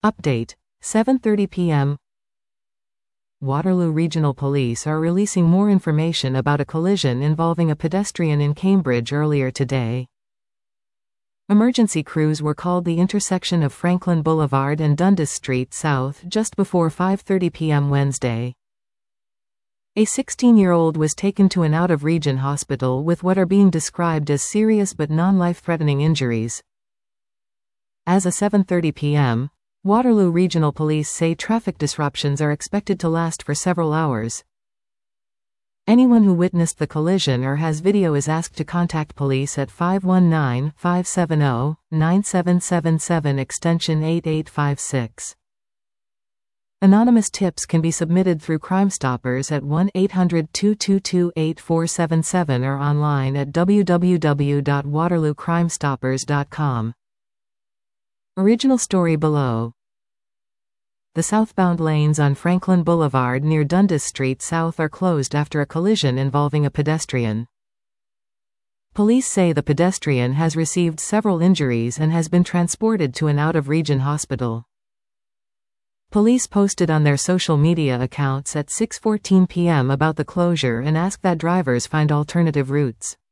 Update: 7:30 p.m. Waterloo Regional Police are releasing more information about a collision involving a pedestrian in Cambridge earlier today. Emergency crews were called the intersection of Franklin Boulevard and Dundas Street South just before 5:30 p.m. Wednesday. A 16-year-old was taken to an out-of-region hospital with what are being described as serious but non-life-threatening injuries. As of 7:30 p.m., Waterloo Regional Police say traffic disruptions are expected to last for several hours. Anyone who witnessed the collision or has video is asked to contact police at 519-570-9777 extension 8856. Anonymous tips can be submitted through Crime Stoppers at 1-800-222-8477 or online at www.waterloocrimestoppers.com. Original story below. The southbound lanes on Franklin Boulevard near Dundas Street South are closed after a collision involving a pedestrian. Police say the pedestrian has received several injuries and has been transported to an out-of-region hospital. Police posted on their social media accounts at 6:14 p.m. about the closure and asked that drivers find alternative routes.